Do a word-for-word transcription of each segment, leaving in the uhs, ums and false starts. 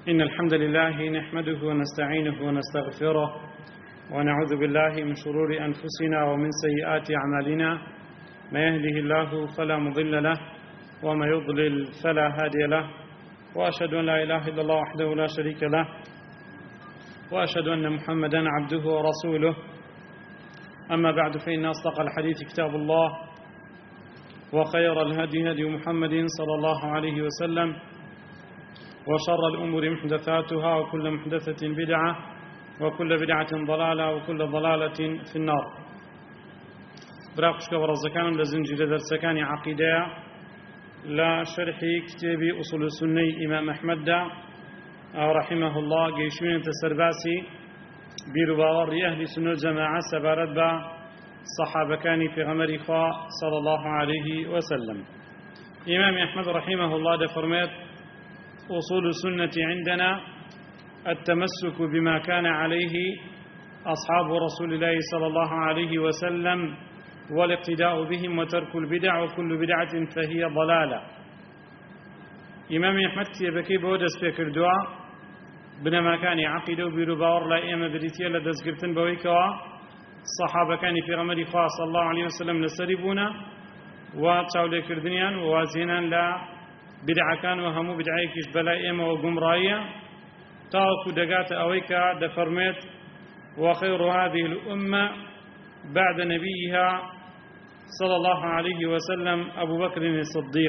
إن الحمد لله نحمده ونستعينه ونستغفره ونعوذ بالله من شرور أنفسنا ومن سيئات أعمالنا ما يهده الله فلا مضل له وما يضلل فلا هادي له وأشهد أن لا إله إلا الله وحده لا شريك له وأشهد أن محمدا عبده ورسوله أما بعد فإن أصدق الحديث كتاب الله وخير الهدي هدي محمد صلى الله عليه وسلم وشر الأمور محدثاتها وكل محدثة بدعة وكل بدعة ضلالة وكل ضلالة في النار. براقشك ورزكان لزنجي لدرسكان عقيدة لا شرح كتاب أصول السنة إمام أحمد رحمه الله قيشمين تسرباسي برباور أهل سنة الجماعة سبارت با صحابة كان في غمر خاء صلى الله عليه وسلم. إمام أحمد رحمه الله دفرمات أصول السنة عندنا التمسك بما كان عليه أصحاب رسول الله صلى الله عليه وسلم والاقتداء بهم وترك البدع وكل بدعة فهي ضلالة. إمام أحمد كتابكي بودس فكر دعاء بنما كان عقيدة وبرباور لا إيما بريتيا لدزقرتن بويكوا صحابة كان في غمر خاص صلى الله عليه وسلم لسربونا وتعولي كردنيان ووازينا لا بدعة كان وهمو بدعيكش بلا إيما وقمرايا تاوكو دقات أويكا دفرمت وخير هذه الأمة بعد نبيها صلى الله عليه وسلم أبو بكر الصديق.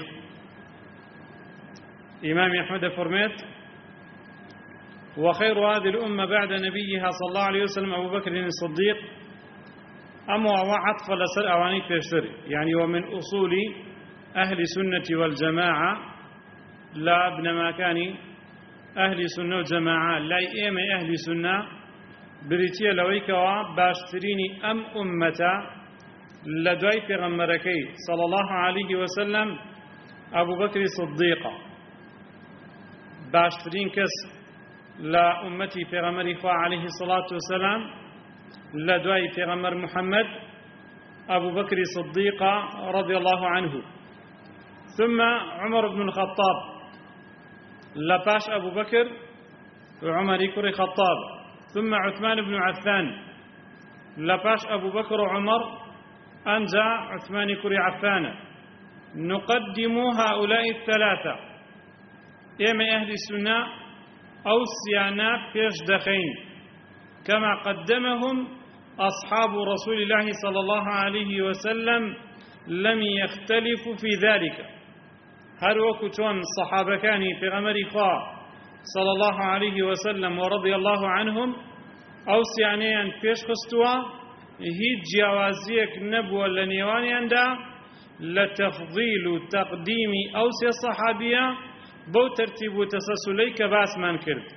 إمام أحمد فرمت وخير هذه الأمة بعد نبيها صلى الله عليه وسلم أبو بكر الصديق أما وعطف لسر أواني فيشتري يعني ومن أصول أهل السنة والجماعة لا ابن ما كان أهل سنة وجماعة لا إيم أهل سنة بريتيا لويكوا باشتريني أم أمة لدوي في غمركي صلى الله عليه وسلم أبو بكر الصديق باشترين كس لا أمتي في غمر إخوة عليه الصلاة والسلام لدوي في غمر محمد أبو بكر الصديق رضي الله عنه ثم عمر بن الخطاب لباش أبو بكر وعمر يكري خطاب ثم عثمان بن عفان لباش أبو بكر وعمر أنجا عثمان يكري عفان. نقدم هؤلاء الثلاثة إما أهل السنة أو السيانة فيش دخين كما قدمهم أصحاب رسول الله صلى الله عليه وسلم لم يختلفوا في ذلك. هر وكتون الصحابة كانوا في غمر خاء صلى الله عليه وسلم ورضي الله عنهم أو سيانيان فيش خستوا هيد جوازيك نبوة لنيوانيان دا لتفضيل تقديم أوسي الصحابية بو ترتيب تسلسلي كباس من كرد.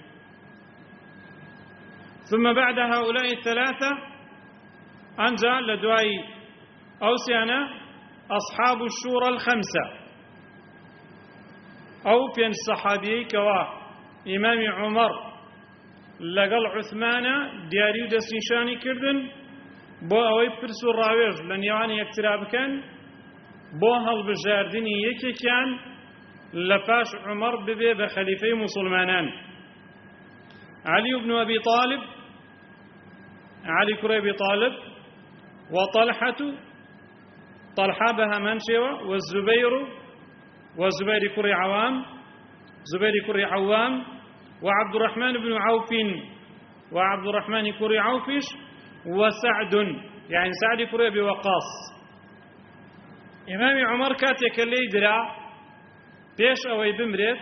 ثم بعد هؤلاء الثلاثة أنجا لدواي أوسيانا أصحاب الشورى الخمسة أو بين الصحابي كوا إمام عمر لقل عثمان دياريو دسنشاني كردن بو أوي برسو الراويج لن يواني يكتراب كان بو هل بجاردني يكي كان لفاش عمر ببي بخليفي مسلمانان علي بن أبي طالب علي كري أبي طالب وطلحة طلحة بها منشوة والزبير وزبير كري عوام زبير كري عوام وعبد الرحمن بن عوف وعبد الرحمن كري عوفش وسعد يعني سعد كري أبي وقاص. إمام عمر كاتك اللي درا بيش أوي بمرت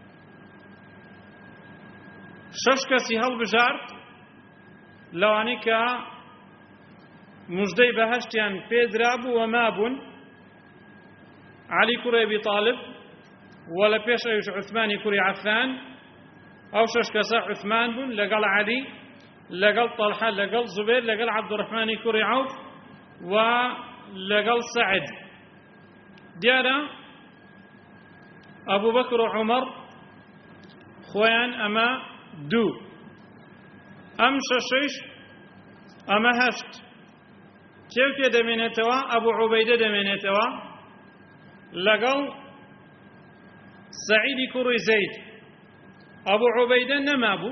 ششكسي هل بجارت لو أنك مجدي بهشتيان بيدراب ومابون علي كري أبي طالب ولا بيش أيش عثمان كري عفان أو ششكسا عثمان بن لقال علي لقال طلحة لقال زبير لقال عبد الرحمن كري عوف ولقال سعد ديانا أبو بكر وعمر خوان أما دو أم ششيش أما هشت كيف دمينتوا أبو عبيدة دمينتوا لقال سعيد كري زيد ئەبوو عوبەیدە نەمابوو.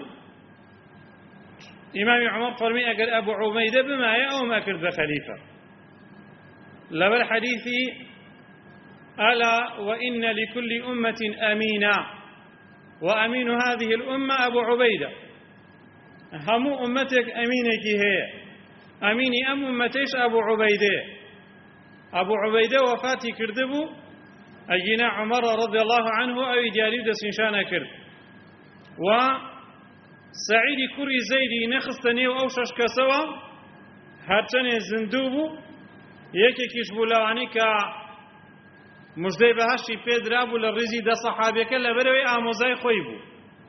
ئیمامی عومەر فەرمی ئەگەر ئەبوو عوبەیدە بمایە ئەوم ئەکرد بە خەلیفە لەبەر حەدیثی ألا وإن لكل أمة أمينا وأمين هذه الأمة أبو عبيدة. هم أمتك أمينك هي أميني أم أمتيش أبو عبيدة. أبو عبيدة وفاتي كردبو أجينا عمر رضي الله عنه أو ديالي دسنشان كرد و سعيد كري زيدي نخستني وأوشش كسوا هرچني زندوبو يكي كيشبو لواني كا مژدەی بەهەشتی پێدرابوو لە ڕیزی دە سەحابیەکە لەبەرەوەی ئامۆزای خۆی بوو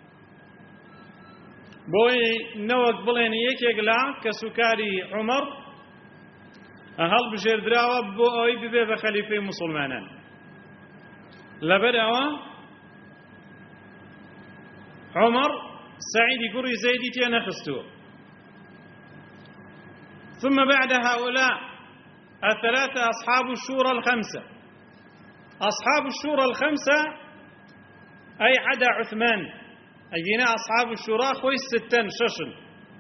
بۆی نەوەک بڵێن یەکێک لە کەسوکاری عومەر هەڵبژێردراوە بۆ ئەوەی ببێ بە خەلیفەی موسڵمانان. لەبەر ئەوە عومەر سعیدی کوڕی زەیدی تێنەخستووە. ثم بعد هؤلاء الثلاثة أصحاب الشورى الخمسة. أصحاب الشورى الخمسة أي عدا عثمان أجينا أصحاب الشورى خوي ستن ششن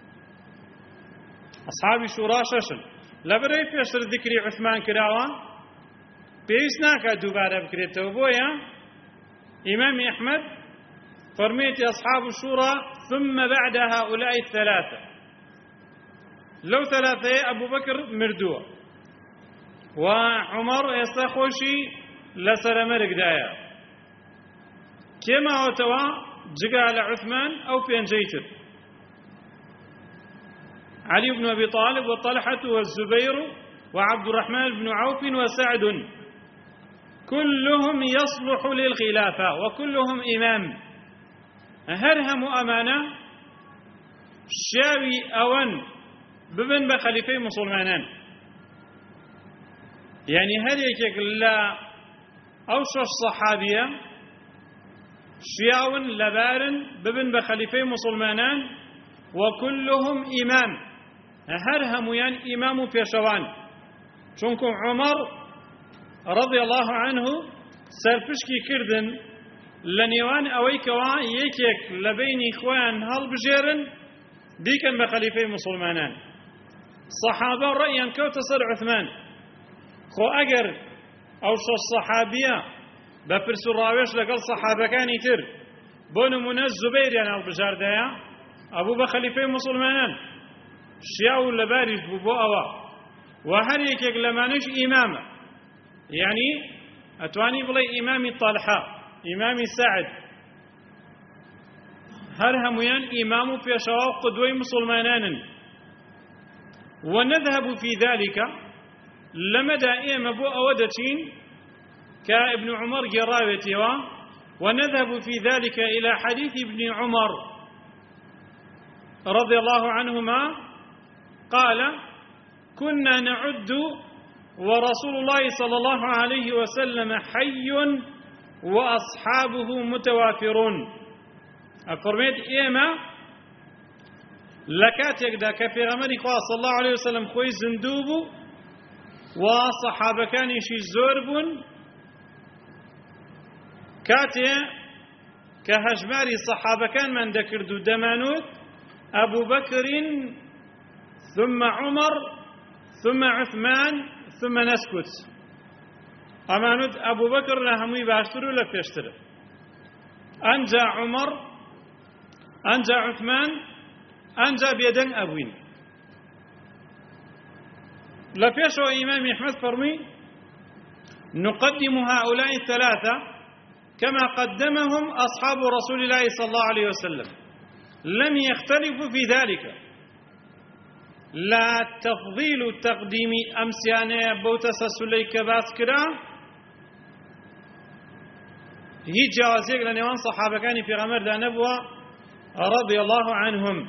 أصحاب الشورى ششن لبري فيشر ذكري عثمان كراوة بيسناك دوبارة بكريتو بويا إمام أحمد فرميت أصحاب الشورى ثم بعد هؤلاء الثلاثة لو ثلاثة أبو بكر مردوة وعمر يستخوشي لسر مرق دايا كما هو توا جقال عثمان أو بينجيتر علي بن أبي طالب وطلحة والزبير وعبد الرحمن بن عوف وسعد كلهم يصلح للخلافة وكلهم إمام هرهم أمانة شاوي أون ببن بخليفي مسلمانان يعني هل يكيك لا أو شش صحابية شياون لبارن ببن بخليفي مسلمانان وكلهم إمام هرهم يعني إمام بيشوان چونكم عمر رضي الله عنه سرپشكي كردن لنيوان أويكوا يكيك لبين إخوان هل بجيرن بيكن بخليفي مسلمانان صحابة رأيا كوتسر عثمان خو أجر أو شش صحابية بپرس و ڕاوێش لەگەڵ سەحابەکانی تر بۆ نمونە زوبەیر یان هەڵبژاردایە ئەبوو بە خەلیفەی موسڵمانان شیا و لەباریش بوو بۆ ئەوە و هەر یەکێک لەمانەش ئیمامە یعنی ئەتوانی بڵێ ئیمامی طەلحە ئیمامی سەعد هەر هەمویان ئیمام و پێشەوا و قودوەی موسڵمانانن ونذهب في ذلك لمدى إيما بو أودتين كابن عمر جراوتها ونذهب في ذلك إلى حديث ابن عمر رضي الله عنهما قال كنا نعد ورسول الله صلى الله عليه وسلم حي وأصحابه متوافرون أفرميت إيما لكاتيك دا كفي غمري صلى الله عليه وسلم خوي زندوبو وصحابة كان يشي زورب كاتي كهجماري صحابة كان من ذكردو دمانوت أبو بكر ثم عمر ثم عثمان ثم نسكت أمانوت أبو بكر لهمي باشترو لفيشتر أنجا عمر أنجا عثمان أنجا بيدن أبوين لفيشو إمام أحمد فرمي نقدم هؤلاء الثلاثة كما قدمهم أصحاب رسول الله صلى الله عليه وسلم لم يختلفوا في ذلك لا تفضيل تقديم أمسيانة بوتسسلي كباسكرا هي جوازيك لنوان صحابة كان في غمر دا نبوة رضي الله عنهم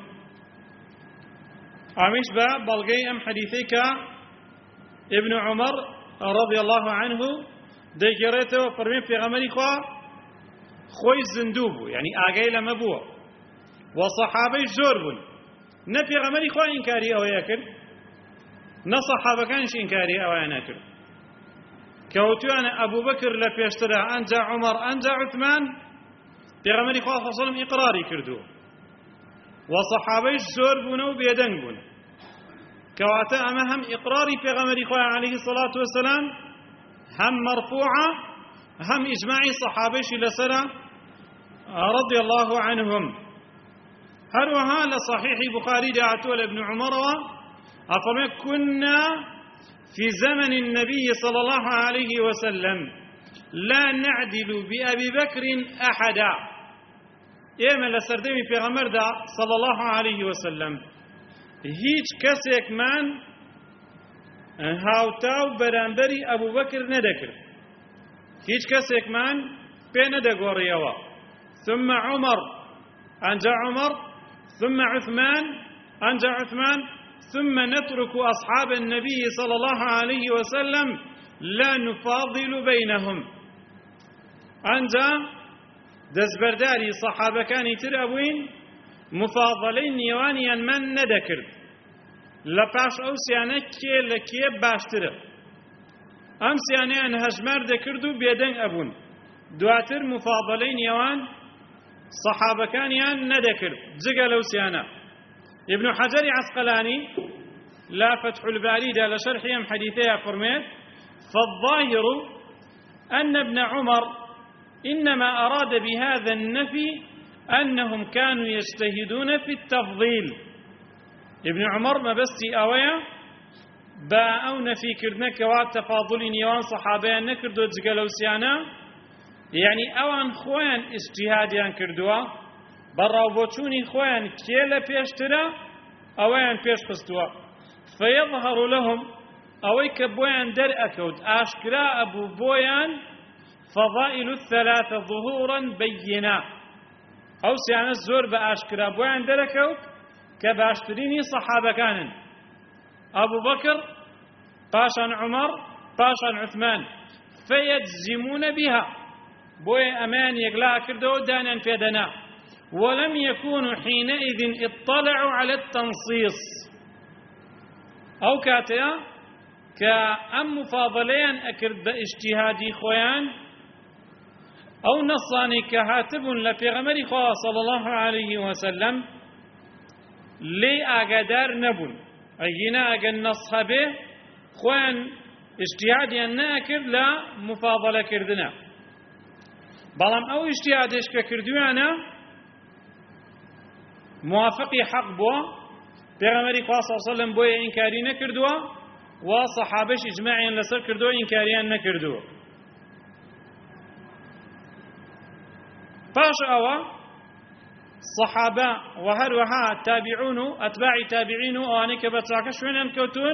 عميش با بلغي أم حديثيك ابن عمر رضي الله عنه ذكرته وفرمي في غمري خوا خوي زندوبو يعني آقاي لما بوا وصحابي زوربون نفي غمري خوا إنكاري أو يكر نصحابة كانش إنكاري أو ينكر كوتوانا أبو بكر لفيشترى أنجا عمر أنجا عثمان پێغەمبەری خوا صلی الله علیه و سەلەم ئیقراری کردووە و سەحابەیش زۆر بوون و بێدەنگ بوون کەواتە ئەمە هەم ئیقراری پێغەمبەری خوا عەلەیهی الصەلاة وەسەلام هەم مەرفوعە هەم ئیجماعی سەحابەیشی لەسەرە رضي الله عنهم. هروها لصحيح بخاري دعاتوا لابن عمر أفرمي كنا في زمن النبي صلى الله عليه وسلم لا نعدل بأبي بكر أحدا إيما لسردمي في غمر دا صلى الله عليه وسلم هيج كسيك من هاوتاو برانبري أبو بكر ندكر هيج كسيك من بين دقوريوا ثم عمر أنجى عمر ثم عثمان أنجى عثمان ثم نترك أصحاب النبي صلى الله عليه وسلم لا نفاضل بينهم أنجى دزبرداري صحابة كان يترأبوين مفاضلين نيوانيا من ندكر لپاش أو سيانة كي لكي باشتر أم سيانة هجمار دكردو بيدن أبون دواتر مفاضلين نيوان صحابة كان يان ندكر جگە لەو سیانە. ابن حجر عسقلاني لا فتح الباري دا لشرحي ام حديثيها فرميت فالظاهر أن ابن عمر إنما أراد بهذا النفي أنهم كانوا يجتهدون في التفضيل. ابن عمر ما بستي أويا با أو نفي كردنك وات تفاضل نيوان صحابيان نكردو جگە لەو سیانە يعني أوان خوان اجتهاديان كردوا براو بوچوني خوان كيلا بيشترا أوان بيش خستوا فيظهر لهم أويك بويان در أكود أشكرا أبو بويان فضائل الثلاثة ظهورا بينا أو سيانا الزور بأشكرا بويان در أكود كباشتريني صحابة كانن أبو بكر باشا عمر باشا عثمان فيجزمون بها بوي أمان يقلا كردو دانا فيدنا ولم يكونوا حينئذ اطلعوا على التنصيص أو كاتيا كأم مفاضلين أكرد باجتهادي خوان أو نصاني كهاتب لبيغمر خواه صلى الله عليه وسلم لي أقدار نبون أينا أقل نصها به خوان اجتهادي أن أكرد لا مفاضلة كردنا بەڵام ئەو ئیجتیهادش کە کردویانە موافقی حەق بووە پێغەمبەری خوا صلی الله علیه و سەلەم بۆیە ئینکاری نەکردووە و سەحابەش ئیجماعیان لەسەر کردووە ئینکاریان نەکردووە. پاش ئەوە سەحابە و هەروەها تابعون و ئەتباعی تابعین و ئەوانەی کە بە چاکە شوێنیان کەوتون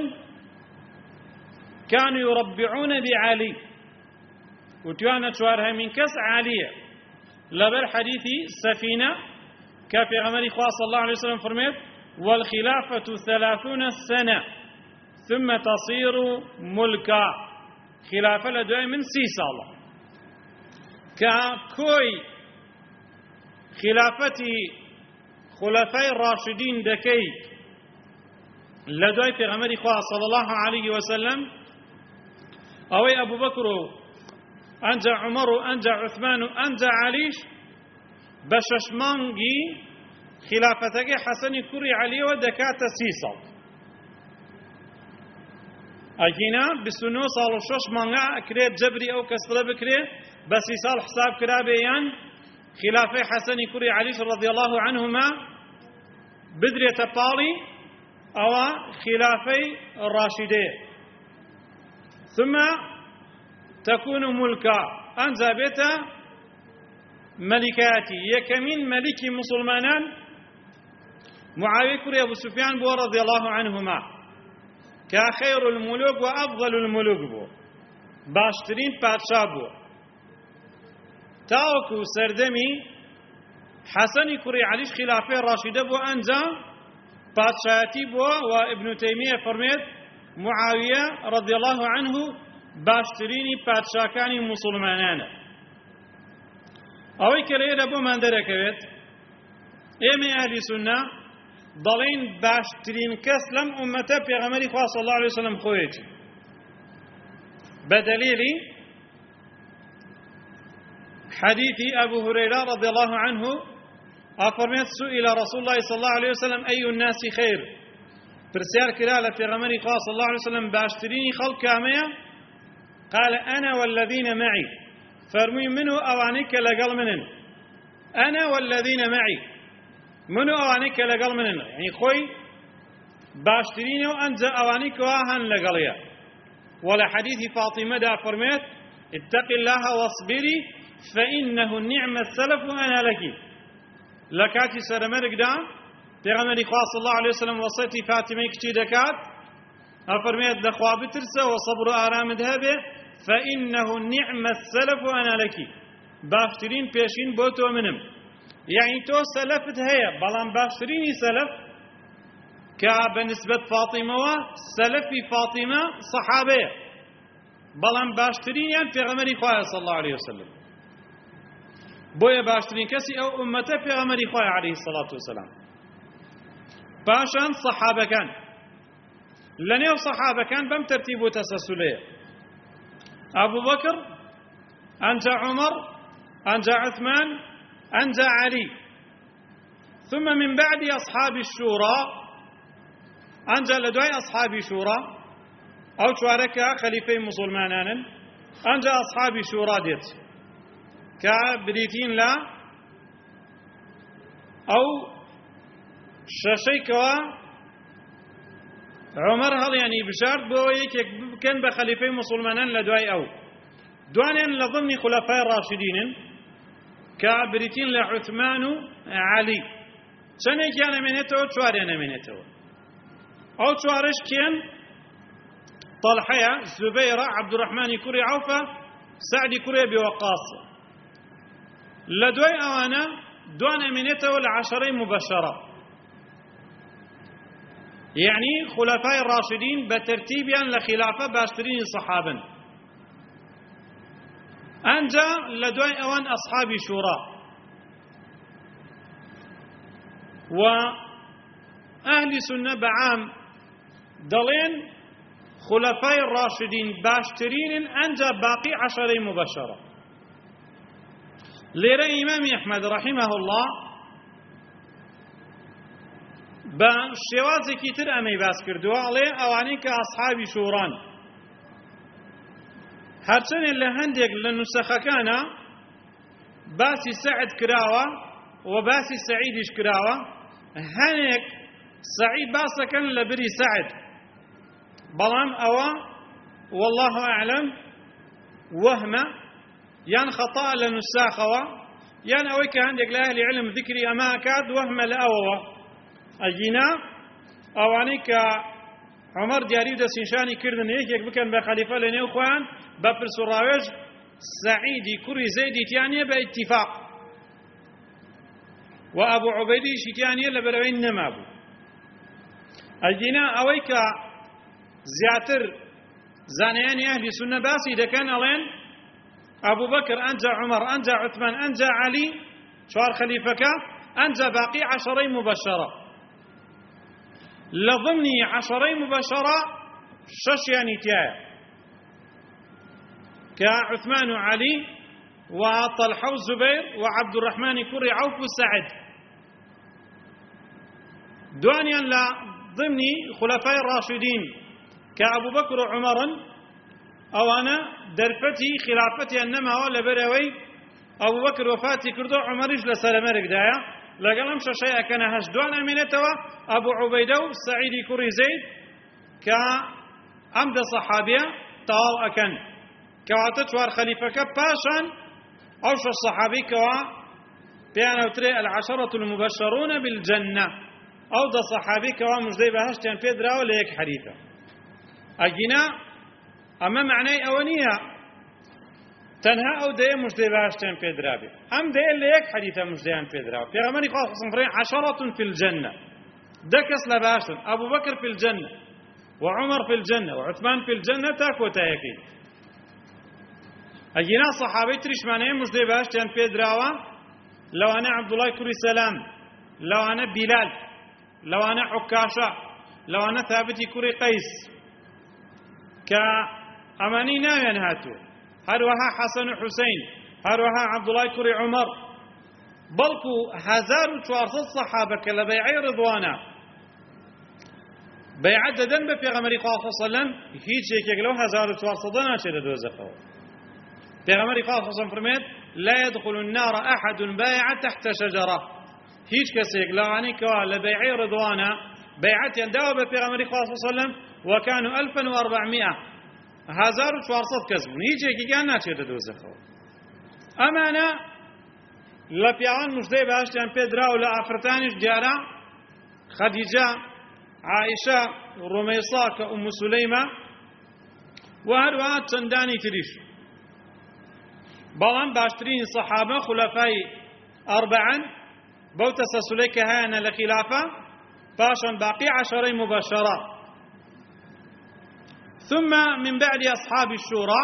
كانوا يربعون بعلي وتوانا شوارها من كس عالية لبر حديثي سفينة كافي غمري خواه صلى الله عليه وسلم فرميت والخلافة ثلاثون سنة ثم تصير ملكا خلافة لدوائي من سي سالة كاكوي خلافتي خلفاء الراشدين دكي لدوائي في غمري خواه صلى الله عليه وسلم أوي أبو بكر أنجى عمر أنجى عثمان أنجى عليش بششمانجي خلافتك حسن كري علي ودكات سيصل أجينا بسنو صال وشش مانجا كريت جبري أو كسر بكري بس يصال حساب كرابيان خلافة حسن كري عليش رضي الله عنهما بدري تبالي أو خلافي الراشدين ثم تكون ملكا أنزا بيتا ملكاتي يكمين ملكي مسلمانان معاوية كري أبو سفيان بو رضي الله عنهما كخير الملوك وأفضل الملوك بو باشترين بادشاه بو تاوكو سردمي حسن كري عليش خلافة راشدة بو أنزا بادشاهتي بو وابن تيمية فرميت معاوية رضي الله عنه باشتريني پادشاکانی مسلمانانە. ئەوەی کە لێرە بۆمان دەرەکەوێت ئێمە ئەهلی سونە دەڵێن باشترین کەس لەم ئومەتە پێغەمبەری خوا صلی الله علیه وسلم خۆیەتی بەدەلیلی حديث أبو هريرة رضي الله عنه أفرمت سئل رسول الله صلى الله عليه وسلم أي الناس خير برسيار كلالة في غمري قال صلى الله عليه وسلم باشتريني خلق كامية قال أنا والذين معي فرمي منه أوانيك لقل منن أنا والذين معي منه أوانيك لقل منن يعني خوي باشتريني وأنزا أوانيك واهن لقليا ولا حديث فاطمة دا فرميت اتق الله واصبري فإنه نعم السلف وأنا لك لكاتي سرمرق دا پیغمبر خدا صلی الله علیه وسلم وصیتی فاطمه کچی دکات افرمید لخوا بترسه وصبر آرام دهبه فإنه نعم السلف وأنا لك بافترين پیشین بو تو منم يعني تو سلفت هيا بلان بافتريني سلف كبنسبة فاطمة سلفي فاطمة صحابية بلان بافترين يعني پیغمبر خدا صلى الله عليه وسلم بويا بافترين كسي أو أمته پیغمبر خدا عليه الصلاة والسلام باشان صحابة كان لنيو صحابة كان بم ترتيب وتسلسلية أبو بكر أنجى عمر أنجى عثمان أنجى علي ثم من بعد أصحاب الشورى أنجى لدواء أصحاب الشورى أو شوارك خليفي مسلمانان أنجى أصحاب الشورى ديت كبريتين لا أو شەشەیکەوە عومەر هەڵیانی بژارد بۆ یەکێک بکەن بە خەلیفەی موسڵمانان لە دوای ئەو دوانیان لە ضمنی خولەفای ڕاشیدینن کە بریتین لە عوتمان و عەلی چەندێکیان ئەمێنێتەوە چواریان ئەمێنێتەوە ئەو چوارەش کێن طەلحەیە زوبەیرە عەبدوڕەحمانی کوڕی عەوفە سەعدی کوڕی ئەبی وەقاسە لە دوای ئەوانە دوان ئەمێنێتەوە لە عەشەرەی مبەشەرە يعني خلفاء الراشدين بترتيبيا لخلافة باشترين صحابا أنجا لدوي أوان أصحاب شورى وأهل سنة بعام دلين خلفاء الراشدين باشترين أنجا باقي عشرين مبشرة ليرى إمام أحمد رحمه الله بە شێوازێکی تر ئەمەی باس کردووە ئەڵێ ئەوانەی کە ئەسحابی شوران هەرچەندێ لە هەندێک لە نوسەخەکانە باسی سەعد کراوە و باسی سەعیدیش کراوە هەنێک سەعید باسەکەن لە بری سەعد بەڵام ئەوە والله ئەعلەم وەهمە یان خەتاء لە نوساخەوە یان ئەوەی کە هەندێک لە ئەهلی عیلم ذکری ئەمە ئەکات وەهمە لە ئەوەوە ئەگینا ئەوانەی کە عومەر دیاری و دەستنیشانی کردن یەکێک بکەن بە خەلیفە لە نێو خۆیان بە پرس و ڕاوێژ سەعیدی کوڕی زەیدی تیان نییە بە ئیتیفاق و ئەبوو عوبەیدیشی تیان نییە لەبەرەوەی نەمابوو ئەگینا ئەوەی کە زیاتر زانایانی ئەهلی سونە باسی دەکەن ئەڵێن ئەبوو بەکر ئەنجا عومەر ئەنجا عوتمان ئەنجا عەلی چوار خەلیفەکە ئەنجا باقی عەشەرەی مبەشەرە لضمني عشرين مباشرة ششياني تيايا كعثمان وعلي وطلحة والزبير وعبد الرحمن كوري عوف وسعد دوانيا لا ضمني خلفاء الراشدين كأبو بكر وعمر أو أنا درفتي خلافتي أنما هو لبروي أبو بكر وفاتي كردو عمر إجل سلامرك دايا لقلم شيء كان هشدوان أمينته أبو عبيدة سعيد كوري زيد كأمد صحابية تاو أكن كواتتوار خليفة كباشان أوش الصحابي كوا بيانا وتري العشرة المبشرون بالجنة أو دا صحابي كوا مجدي بهشتين بيدرا وليك حديثة أجينا أما معنى أونية تنها أو دي مجدي بهشتين بيدرا بي أم دي اللي يك حديثة مجديان بيدرا في غماني خاص صنفرين عشرة في الجنة دكس لباشتن أبو بكر في الجنة وعمر في الجنة وعثمان في الجنة تاكو تاكي أجينا صحابي تريش معنى مجدي بهشتين بيدرا لو أنا عبد الله كوري سلام لو أنا بلال لو أنا عكاشة لو أنا ثابتي كوري قيس كأماني ناوين هاتو هروها حسن وحسين هەروەها عەبدوڵای کوڕی عومەر، بەڵکو هەزار و چوارسەد سەحابە کە لە بەیعەی ڕضوانە بەیعەت دەدەن بە پێغەمبەری خوا صلی الله علیه و سەلەم، هیچ یەکێک لەو هەزار و چوارسەدە ناچێتە دۆزەخەوە. پێغەمبەری خوا صلی الله علیه و سەلەم فەرمێت لا يدخل النار أحد بايع تحت شجرة. هیچ کەسێک لەوانەی کەوا لە بەیعەی ڕضوانە بەیعەتیان داوە بە پێغەمبەری خوا صلی الله علیه و سەلەم وەکانوا ألفا وأربعمائة، هەزار و چوارسەد کەس بوون، هیچ یەکێکیان ناچێتە دۆزەخەوە. ئەمانە لە پیاوان موژدەی باشتیان پێ دراوە، لە ئافرەتانیش دیارە خەدیجە، عائشە، ڕومەیسا کە ئوم سولەیمە و هەروەها چەندانی تریش. بەڵام باشترین سەحابە خولەفای ئەربەعەن بەو تەسەسولەی کە هەیەنە لە خیلافە، پاشان باقی عەشەرەی مبەشەرە، ثم من بعد أصحاب الشورى،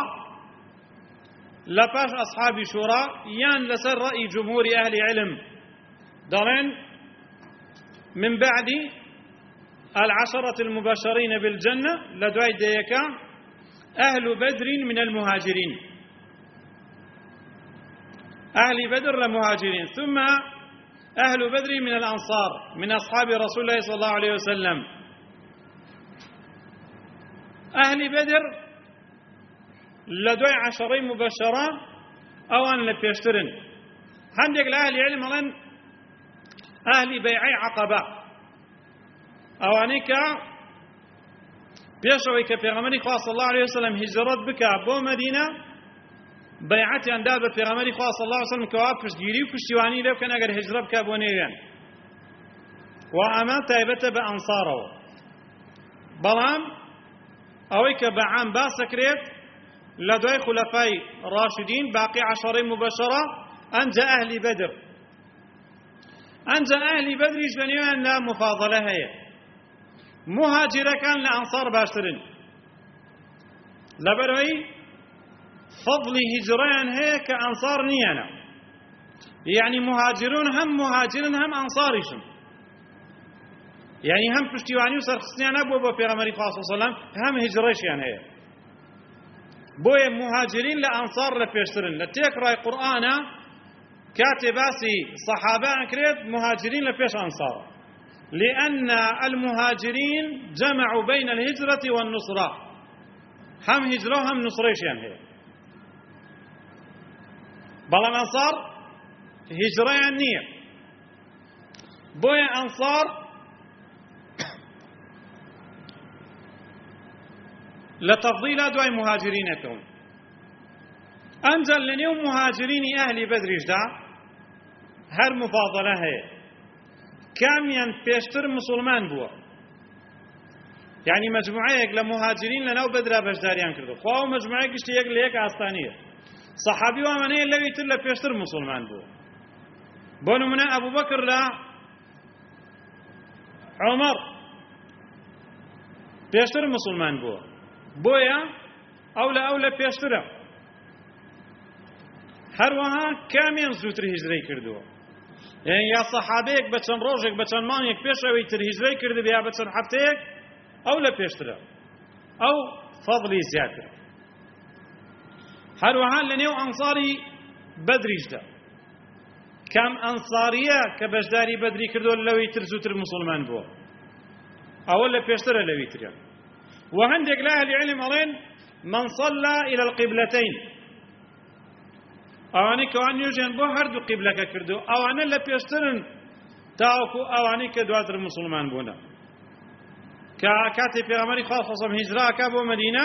لپاش أصحاب الشورى يان لسر رأي جمهور أهل علم دارين من بعد العشرة المبشرين بالجنة لدواي ديكا أهل بدر من المهاجرين، أهل بدر لمهاجرين، ثم أهل بدر من الأنصار من أصحاب رسول الله صلى الله عليه وسلم. أهل بدر لدواي عشرين مبشرة أوان لبيشترن. هندق لأهل علم أن أهل بيعي عقبة أوانيك بيشوي كبيغمري صلى الله عليه وسلم هجرت بك بو مدينة بيعتي أن دابة بيغمري صلى الله عليه وسلم كواب فشجيري وفشتواني لو كان أقر هجرت بك بو نيوان وأما تايبت بأنصاره بلام أويك بعام باسكريت لدواي خلفاء راشدين باقي عشرين مبشرة أنجى أهل بدر. أنجى أهل بدر يجبنيوان لا مفاضلة هي مهاجرة كان لأنصار باشترين لبروي فضل هجران هي كأنصار نيانا، يعني مهاجرون هم مهاجرين هم أنصاريشن، يعني هم پشتیوانی و سرخستیان نبوو بۆ پێغەمبەری خوا صلی الله علیه و سەلەم، هم هجرەیشیان هەیە. بۆیە مهاجرین لە ئەنصار لە پێشترن. لە تێکڕای قورئانە کاتێ باسی سەحابەیان کرێت مهاجرین لە پێش ئەنصارە، لأن المهاجرين جمعوا بين الهجرة والنصرة، هم هجرة هم نصريشيان هەیە. بەڵام ئەنصار هجرەیان نییە، بۆیە ئەنصار لتفضيل دوای مهاجرینەکەون. ئەنجا لەنێو مهاجرینی ئەهلی بەدریشدا هەر مفاضلە هەیە، کامیان پێشتر مسلمان بووە، یعنی مجموعەیەک لە مهاجرین لەناو بەدرا بەشداریان کردو، خوا و مجموعەیە گشتی یەک لە یەک ئاستانیە. سەحابی وامانەیە لەوی تر لە پێشتر مسلمان بووە. بۆ نمونە ئەبوو بەکر لە عومەر پێشتر مسلمان بووە، بۆیە ئەو لە ئەو لە پێشترە. هەروەها کامیان زووتر هیجرەی کردووە، یعنی یا سەحابەیەک بە چەند ڕۆژێک بە چەند مانگێک پێشەوەی تر هیجرەی کردبێ یا بە چەند هەفتەیەک، ئەو لە پێشترە، ئەو فەضلی زیاترە. هەروەها لەنێو ئەنصاری بەدریشدا کام ئەنصاریە کە بەشداری بەدری کردووە لەوەی تر زووتر مسلمان بووە، ئەوە لە پێشترە لەوی ترە. وهندق لا أهل علم ألين من صلى إلى القبلتين، أواني كوان يوجين بو هردو قبلة كردو، أواني لا بيشترن تاوكو أواني كدواتر المسلمان بونا كاتي في أمري خاصة هجرة كابو مدينة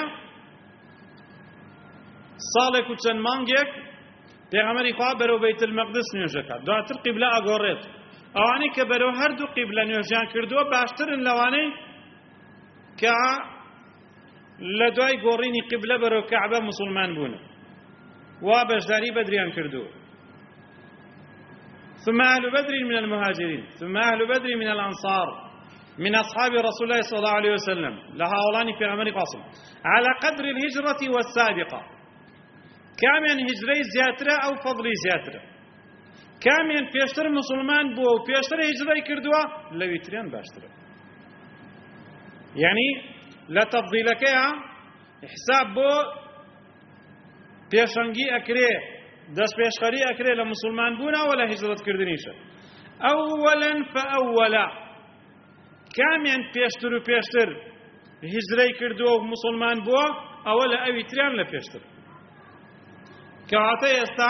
صالك وچن مانجيك في أمري خاصة برو بيت المقدس نيوجكا دواتر قبلة أغوريت، أواني كبرو هردو قبلة نيوجان كردو باشترن لواني كا لدواي قوريني قبلة برو كعبة مسلمان بونا وابشداري بدريان كردو. ثم أهل بدر من المهاجرين، ثم أهل بدر من الأنصار من أصحاب رسول الله صلى الله عليه وسلم لهؤلاء في عمر قاصم على قدر الهجرة والسابقة، كاميان هجري زياترة أو فضلي زياترة، كاميان بيشتر مسلمان بو بيشتر هجري كردوا لويتريان باشتر، يعني لا تفضيلك حساب بو بيشنجي أكري دەست پێشخەری ئەکرێ لە مسلمان بوونەوە لە هیجرەتکردنیشە. ئەوەلەن فەئەوەلە، کامیان پێشتر و پێشتر هیجرەی کردووە و مسلمان بووە، ئەوە لە ئەوی تریان لە پێشتر. کەواتە ئێستا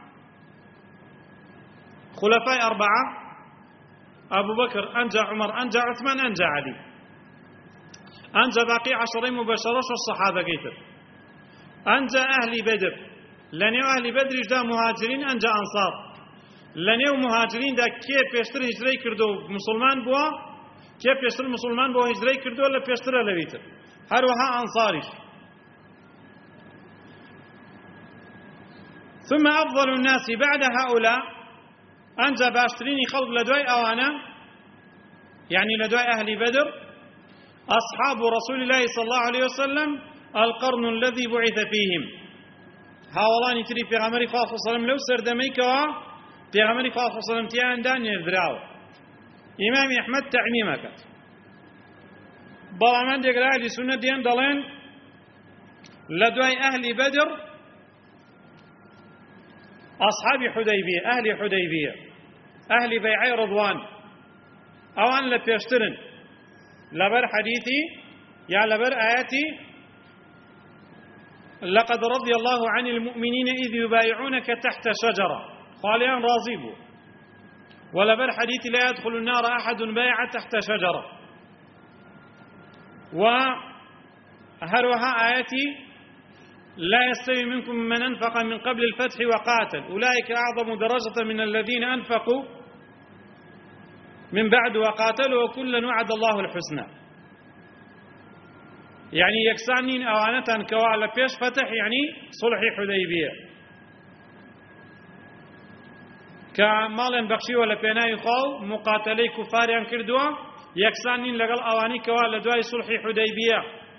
خولەفای ئەربعە، ئەبوو بەکر، ئەنجا عومەر، ئەنجا عوسمان، ئەنجا عەلی، ئەنجا باقی عەشەڕەی مبەشەرەش و سەحابەکەی تر، ئەنجا ئەهلی بەدر، لە نێو ئەهلی بەدریشدا مهاجرین، ئەنجا ئەنسار. لە نێو مهاجریندا کێ پێشتر هیجرەی کردو و مسلمان بووە، کێ پێشتر مسلمان بووە هیجرەی کردووە لە پێشترە لەوی تر، هەروەها ئەنساریش. ثم أفضل الناس بعد هؤلاء، أنجا باشتريني خلق لدواء أوانا، يعني لدواء أهل بدر، أصحاب رسول الله صلى الله عليه وسلم، القرن الذي بعث فيهم. هاولاني تري في غمري صلى الله عليه وسلم لو سردميكوا في غمري صلى الله عليه وسلم تيان دان يدراو. إمام أحمد تعميمك بل من دقل أهل سنة ديان دلين لدواء أهل بدر أصحاب حديبية، أهل حديبية، أهل بيعي رضوان، أوان لبيشترن لبر حديثي يا لبر آياتي لقد رضي الله عن المؤمنين إذ يبايعونك تحت شجرة، خاليان راضيبو، ولبر حديثي لا يدخل النار أحد بايع تحت شجرة، وهروها آياتي لا يستوي منكم من أنفق من قبل الفتح وقاتل أولئك أعظم درجة من الذين أنفقوا من بعد وقاتلوا وكلا وعد الله الحسنى. يعني يكسانين أوانة كوالا بيش فتح، يعني صلح حديبية كمال بخشي ولا بيناي خاو مقاتلي كفار كردوا، يكسانين لقل أواني كوالا دواي صلح حديبية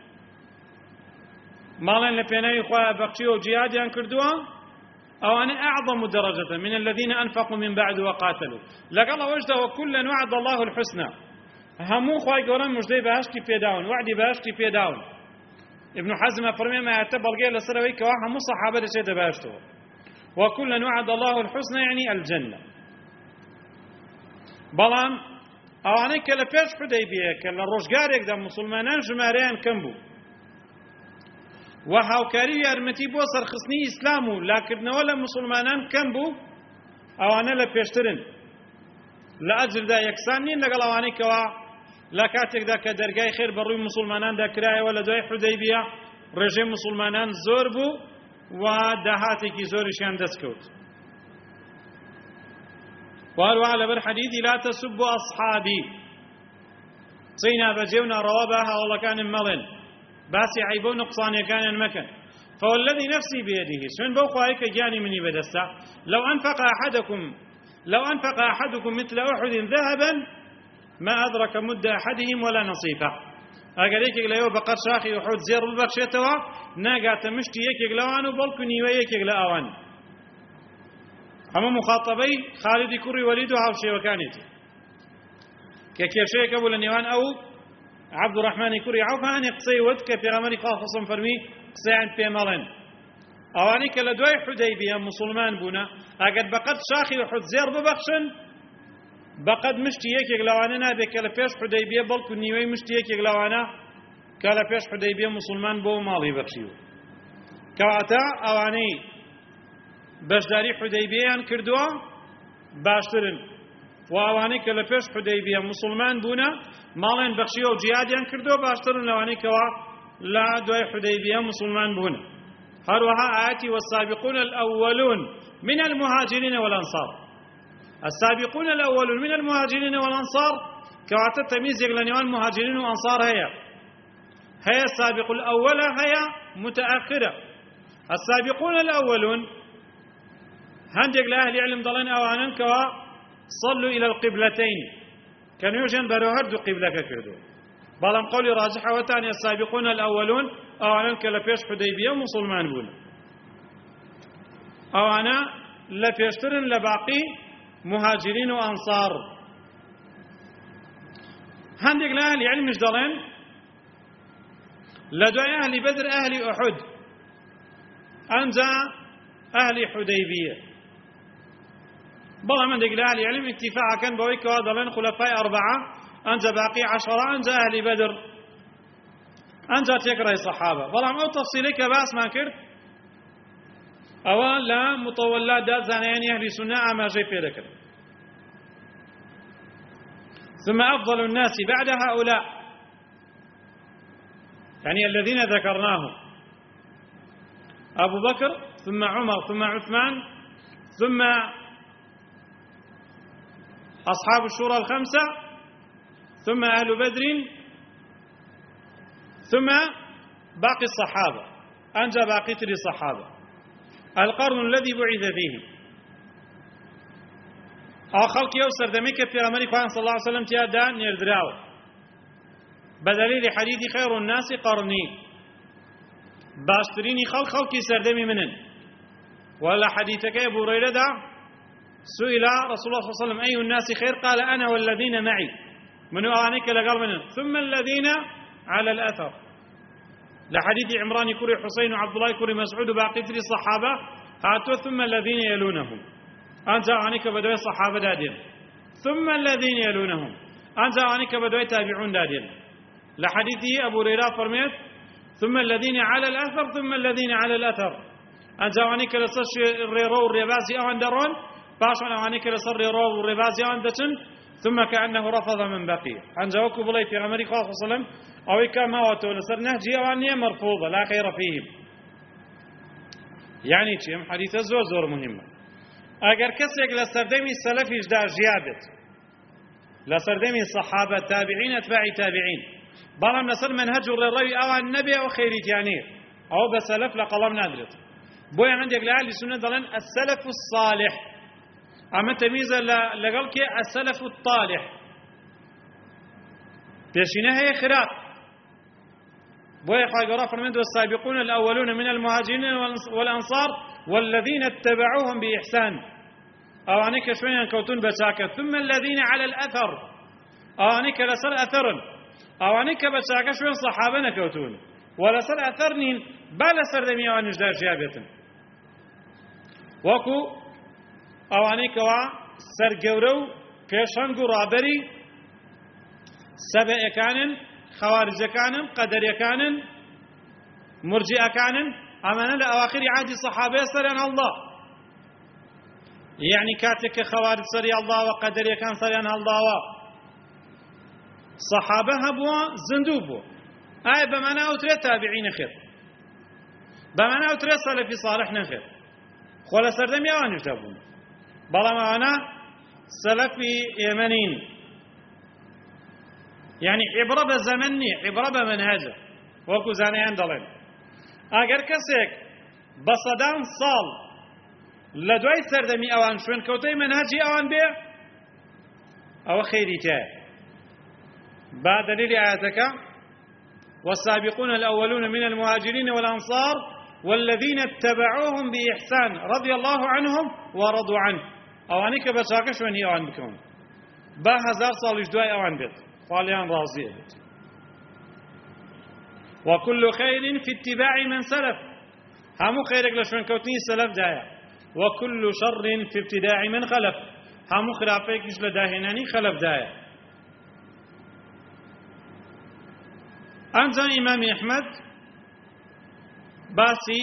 مالين لبيناي خوا بخشي وجهاديان كردوا، أو أنا أعظم درجة من الذين أنفقوا من بعد وقاتلوا. لقال وجده وكلا وعد الله الحسنى، همو خواي قولان مجدي بهاشتي في داون، وعدي بهاشتي في داون. ابن حزم فرمي ما يعتبر قيل لسروي كواحد مو صحابة شيء بهاشته، وكلا وعد الله الحسنى يعني الجنة. بلان أو أنا كلا بيش حديبية كلا رجاريك دا مسلمانان جماريان كمبو وهاوكاری یارمەتی بۆ سەرخستنی ئیسلام و لاکردنەوە لە مسلمانان کەم بوو، ئەوانە لە پێشترن، لە ئەجردا یەکسان نین لەگەڵ ئەوانەی کەوا لە کاتێکدا کە دەرگای خێر بەڕووی مسلماناندا کرایەوە لە دوای حودەیبیە ڕێژەی مسلمانان زۆر بوو و داهاتێکی زۆریشیان دەستکەوت. وهروها لەبەر حەدیثی لا تسبوا أصحابي، قسەی نابەجێ و ناڕەوا بە هاوڵەکانم مەڵێن، باسي عيب ونقصان كان المكان. فوالذي نفسي بيده شن بوخوايك جاني مني بدستا لو أنفق أحدكم لو أنفق أحدكم مثل أحد ذهبا ما أدرك مد أحدهم ولا نصيفه. أقولك لو بقر شاخي أحد زير البخشتوا ناقات مشتي يكيك لوان وبلكني ويكيك لأوان. هم مخاطبي خالد كري وليده هاوشي وكانت كيف شيء قبل النيوان أو عبد الرحمن كوري عوف هاني قصي ودك في غمري خاصة فرمي قصي عن في مالين أواني كلا دوي حديبية مسلمان بونا أقد بقد شاخي وحد زير ببخشن بقد مشتيك يقلوانا بكلا فيش حديبية بلكو نيوي مشتيك يقلوانا كلا فيش حديبية مسلمان بو مالي بخشيو كواتا أواني بشداري حديبية كردوا باشترن وأواني كلا فيش حديبية مسلمان بونا مالين بخشيو وجياديان كردو باشترن لواني كوا لا دوي حديبية مسلمان بونا. هروها آياتي والسابقون الأولون من المهاجرين والأنصار. السابقون الأولون من المهاجرين والأنصار كواتا تمييز يقلنيوان مهاجرين وأنصار هيا هيا السابق الأول هيا متأخرة. السابقون الأولون هندق لأهل علم ضلين أوانا كوا صلوا إلى القبلتين، كانوا يوجد بروهرد قبلك كردو. بلام قولي راجحة وتاني السابقون الأولون أولا كلفيش حديبية مسلمان بونا، أولا لفيشترن لباقي مهاجرين وأنصار. هندق لأهل علم جدلين لدعي أهل بدر أهل أحد أنجا أهل حديبية بلا من دقل أهل علم اتفاع كان بويك وهذا خلفاء أربعة أنجا باقي عشرة أنجا أهل بدر أنجا تكره صحابة بلا ما تفصيلك باس ما كرت أو لا مطولات دات زانيان أهل سنة ما جاي في ذكر. ثم أفضل الناس بعد هؤلاء يعني الذين ذكرناهم أبو بكر ثم عمر ثم عثمان ثم أصحاب الشورى الخمسة ثم أهل بدر ثم باقي الصحابة أنجى باقي تري الصحابة القرن الذي بعث فيهم آخر يوسر دمك في أمريكا صلى الله عليه وسلم تيادان يردراو بدليل حديث خير الناس قرني باشتريني خلق خلقي سردمي منن ولا حديثك يا أبو هريرة سئل رسول الله صلى الله عليه وسلم أي الناس خير قال أنا والذين معي من أوانيك لقال منن ثم الذين على الأثر لحديث عمران كري حسين وعبد الله كري مسعود وباقي تري الصحابة هاتوا ثم الذين يلونهم أنت أوانيك بدوي الصحابة دادين ثم الذين يلونهم أنت أوانيك بدوي تابعون دادين لحديث أبو هريرة فرميت ثم الذين على الأثر ثم الذين على الأثر أنت أوانيك لصش الريرو والربازي أوان درون باشون أوانيك لصر الريرو والربازي أوان دتن ثم كأنه رفض من بقي عن جواب بلي في أمريكا صلى الله عليه وسلم أو كما وتولى سر نهجي أوانية مرفوضة لا خير فيهم يعني تيم حديث زور زور مهمة أجر كسيك لسردمي السلف إجداء جيادت لسردمي الصحابة تابعين أتباع تابعين بلام نصر منهج الرأي أو النبي أو خيريت يعني أو بسلف لقلم نادرت بوي عندك لأهل السنة ضلن السلف الصالح أما تمييزا لقلك السلف الطالح بيشينها هي خراط بوي خاقرا فرمند والسابقون الأولون من المهاجرين والأنصار والذين اتبعوهم بإحسان أو عنك شوية كوتون بشاكة ثم الذين على الأثر أو عنك لسر أثر أو عنك بشاكة شوية صحابنا كوتون ولسر أثرنين بلا سر دمي أو نجدار جابتن وكو أو عنك سر قورو كيشانقو رابري سبع كانن خوارج كانن قدر كانن مرجئ كانن أمانا لأواخر عهد الصحابة سريان الله يعني كاتك خوارج سري الله وقدر كان سريان الله صحابة هبوا زندوبوا آي بمعنى أوتري تابعين خير بمعنى أوتري صالح صالح نخير خلا سردم يوان يجابون بلا معنا سلفي يمنين يعني عبرة بزمني عبرة بمنهجه وكو زانيان دلين اگر کسێک بە سەدان ساڵ لە دوای سەردەمی ئەوان شوێن کەوتەی منهەجی ئەوان بێ ئەوە خەیری تایە با دلیلی ئاەتەکە والسابقون الأولون من المهاجرين والأنصار والذين اتبعوهم بإحسان رضي الله عنهم ورضوا عنه ئەوانەی کە بە چاکە شوێنی ئەوان بکەون با هەزار ساڵیش دوای ئەوان بێت خاڵیان ڕازیە بێت وكل خير في اتباع من سلف همو خيرك لشون كوتني سلف دايا وكل شر في ابتداع من خلف همو خلافيك لداهناني خلف دايا أنزل إمام أحمد باسي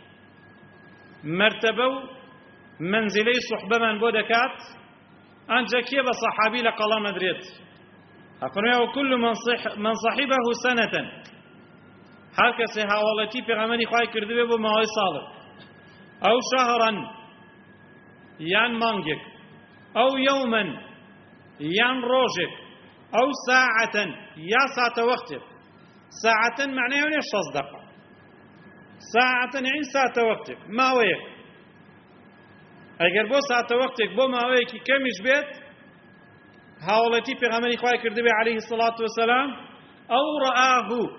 مرتبة منزلي صحبة من بودكات أنجا كيف صحابي لقلا مدريت أفرمي وكل من, صح من صحبه سنة هر کسی حوالاتی پیغمبری خواهی کرده به ماهای ساڵ او شهرا یان مانگک او یوما یان روزک او ساعتا یا ساعت وقتك ساعتا معناه يعني شص دقة ساعتا يعني ساعت وقتك ما ويك اگر بو ساعت وقتك بو ما ويك كمش بيت حوالاتی پیغمبری خواهی کرده به عليه الصلاة والسلام او رآه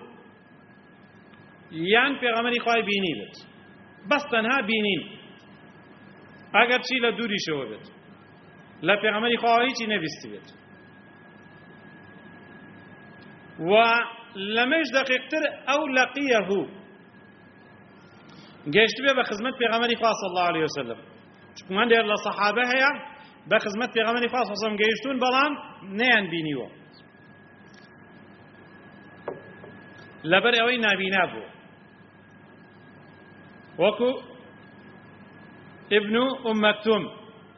یان پیغمبری خواهی بینی بید بس تنها بینین اگر چی لدوری شو بید لپیغمبری خواهی چی نبیستی بید و لمش دقیق تر او لقیه گەیشت بێ بە خزمەت پێغەمبەری خوا صلی الله علیه وسلم چونکە هەندێک لە سەحابە هەیە بە خزمەت پێغەمبەری خوا صلی الله علیه وسلم گەیشتون بەڵام نەیان بینیوە لەبەر ئەوەی نابینا بوو وەکو ابن ئوم مەکتوم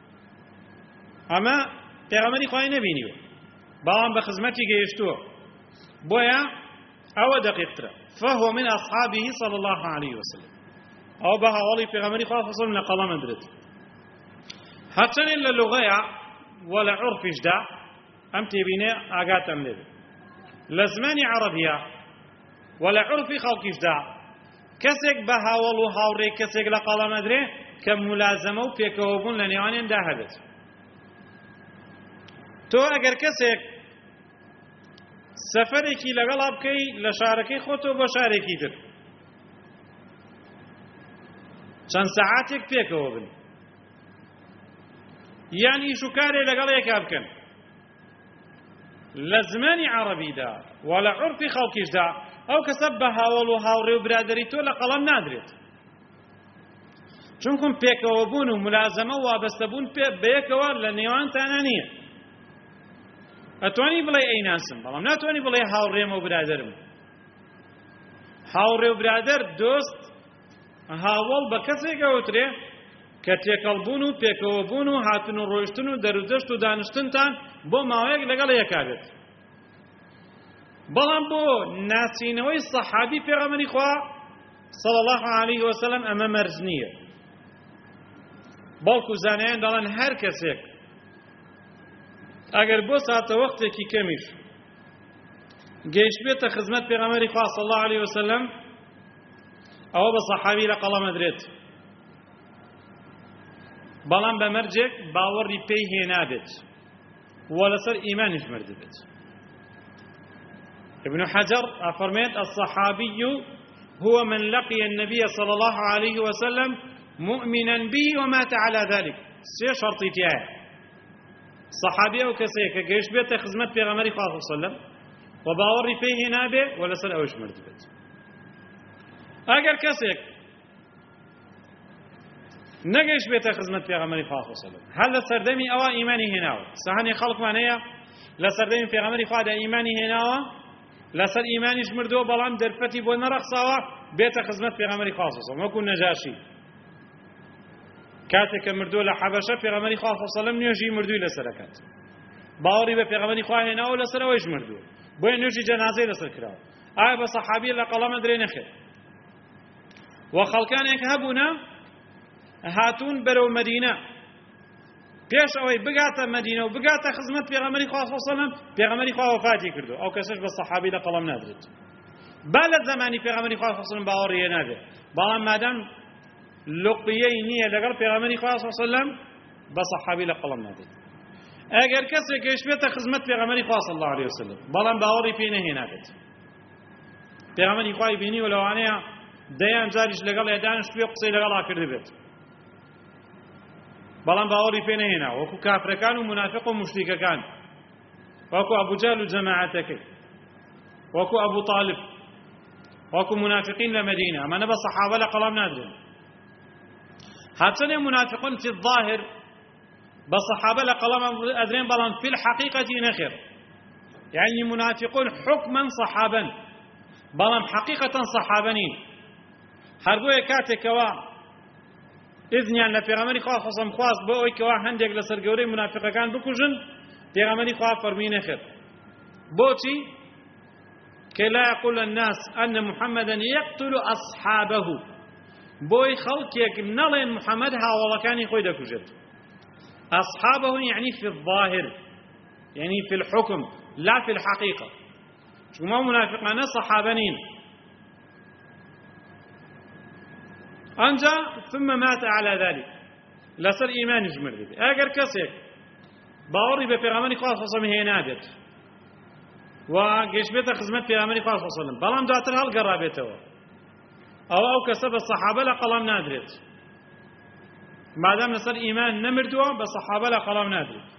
ئەمە پێغەمبەری خوای نەبینیوە بەڵام بە خزمەتی گەیشتووە بۆیە ئەوە دقیقترە فهو من أصحابه صلى الله عليه وسلم أو بها ولي في غمري خاص وصل من قلم مدرد حتى إلا اللغة ولا عرف إجداء أم تبيني أقات أم لبي لزمان عربية ولا عرف خلق إجداء كسك بها ولو هاوري كسك لقلم مدري كملازمة وبيكوبون لنيوانين داهدت تو أجر كسك سفرێکی لەگەڵا بکەی لە شارەکەی خۆتەوە بۆ شارێکی تر چەند سەعاتێک پێکەوە بن یان ئیش و کارێ لەگەڵ یەکا بکەن لە زمانی عەرەبیدا و لە عورفی خەڵکیشدا ئەو کەسە بە هاوڵ و هاوڕێ و برادەری تۆ لە قەڵەم نادرێت چونکم پێکەوە بوون و ملازەمە و وابەستەبوون بەیەکەوە لە نێوانتانە نییە ئەتوانی بڵێ ئەیناسم بەڵام ناتوانی بڵێ هاوڕێمە و برادەرم هاوڕێ و برادەر دۆست هاوڵ بە کەسێکە وترێ کە تێکەڵبوون و پێکەوەبوون و هاتن و ڕۆیشتن و دەرودەشت و دانیشتنتان بۆ ماوەیەک لەگەڵ یەکابێت بەڵام بۆ ناسینەوەی سەحابی پێغەمبەری خوا صلی الله علیه وسلم ئەمە مەرج نییە بەڵکو زانایان دەڵێن هەر کەسێک ئەگەر بۆ ساتە وەختێکی کەمیش گەیشت بێتە خزمەت پێغەمبەری خوا صلی الله علیه وسلم ئەوە بە سەحابی لە قەڵەمە درێت بەڵام بە مەرجێک باوەڕی پێی هێنابێت و لەسەر ئیمانیش مرد بێت ابن حجر أفرميت الصحابي هو من لقي النبي صلى الله عليه وسلم مؤمنا به ومات على ذلك سي شرطي تياه صحابي أو كسيك جيش بيت خدمت بيغمري صلى الله عليه وسلم وباوري فيه نابه ولا سل أوش مرد بيت أجر كسيك نجيش بيت خدمت بيغمري صلى الله عليه وسلم هل سردمي أو إيماني هنا سهني خلق معناه لسردمي بيغمري خاد إيماني هنا لسر إيمانيش مردو بلان درفتي بو نرخصاوا بيت خدمت بيغمري صلى الله عليه وسلم وكون نجاشي كاتك مردو لحبشة بيغمري صلى الله عليه وسلم نيجي مردو لسركات باوري بيغمري خوا هنا ولا سر ويش مردو بو نيجي جنازه لسر كراو آي بصحابي لقلم دري نخر وخلقان يكهبونا هاتون برو مدينة پیش اوی بگاته مدینه و بگاته خدمت پیغمبری خدا صلی الله علیه و سلم پیغمبری خدا وفاتی کرد او کسش به صحابی لا قلم ندارد بعد زمانی پیغمبری خدا صلی الله علیه و سلم باوری نده بالا مادام لقیه نیه لگر پیغمبری خدا صلی الله علیه و سلم به صحابی لا قلم ندارد اگر کسی کش بیت خدمت پیغمبری خدا صلی الله علیه و سلم بالا باوری پی نه ندارد پیغمبری خدا بینی ولو آنها دیان زاریش لگر یادانش توی قصه لگر آکرده بیت بەڵام باوەڕی پێ نەهێنا وەکو کافرەکان و منافق و مشریکەکان وەکو ئەبوو جەهل و جەماعەتەکەی وەکو ئەبوو طالب وەکو منافقین لە مەدینە ئەمانە بە سەحابە لە قەڵام نادرێن هەرچەندێ منافقون في الظاهر بە سەحابە لە قەڵام ئەدرێن بەڵام في الحقيقة نەخێر يعني منافقون حكما صحابا بەڵام حقيقة صحابە نین هەر بۆیە کاتێکەوە إذنیان لە پێغەمبەری خوا خۆسم خواست بۆ ئەوەی کەوا هەندێک لە سەرگەورەی منافقەکان بکوژن پێغەمبەری خوا فەرمی نەخێت بۆچی کە لا يقول الناس أن محمدا يقتل أصحابه بۆی خەڵکێک نەڵێن محەممەد هاوڵەکانی خۆی دەکوژێت أصحابه يعني في الظاهر يعني في الحكم لا في الحقيقة چونکە منافقانە صحابە نین أنجا ثم مات على ذلك لسر إيمان جمر به أجر كسيك باوري بفيغماني خاص وصل هنا بيت وجيش بيت خدمت فيغماني خاص وصل بلام داتر هالقرابته أو أو كسب الصحابة لقلم نادرت ما دام لسر إيمان نمردوا بالصحابة لقلم نادرت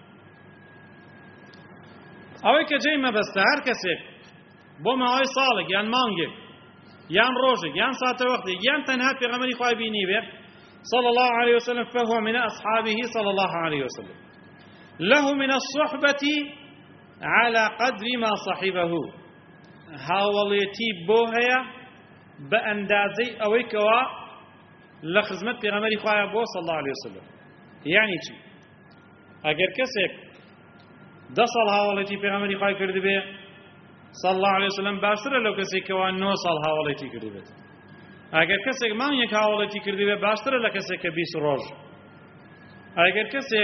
أو كجي ما بس هر كسيك بو ما هاي صالح يعني مانجي يان روجك يان ساعة وقتك يان تنها في غمري خواهي بيني به صلى الله عليه وسلم فهو من أصحابه صلى الله عليه وسلم له من الصحبة على قدر ما صحبه هاوليتي بوهيا بأندازي أويكوا لخزمت في غمري خواهي بو صلى الله عليه وسلم يعني چی اگر کسیک ده سال هاوليتي في غمري خواهي کرده به صلى الله عليه وسلم باشتره لو کسی که وان نو سال هاوليتي کرده بید اگر کسی مان یک هاوليتي کرده بید باشتره لو کسی که بیست روز اگر کسی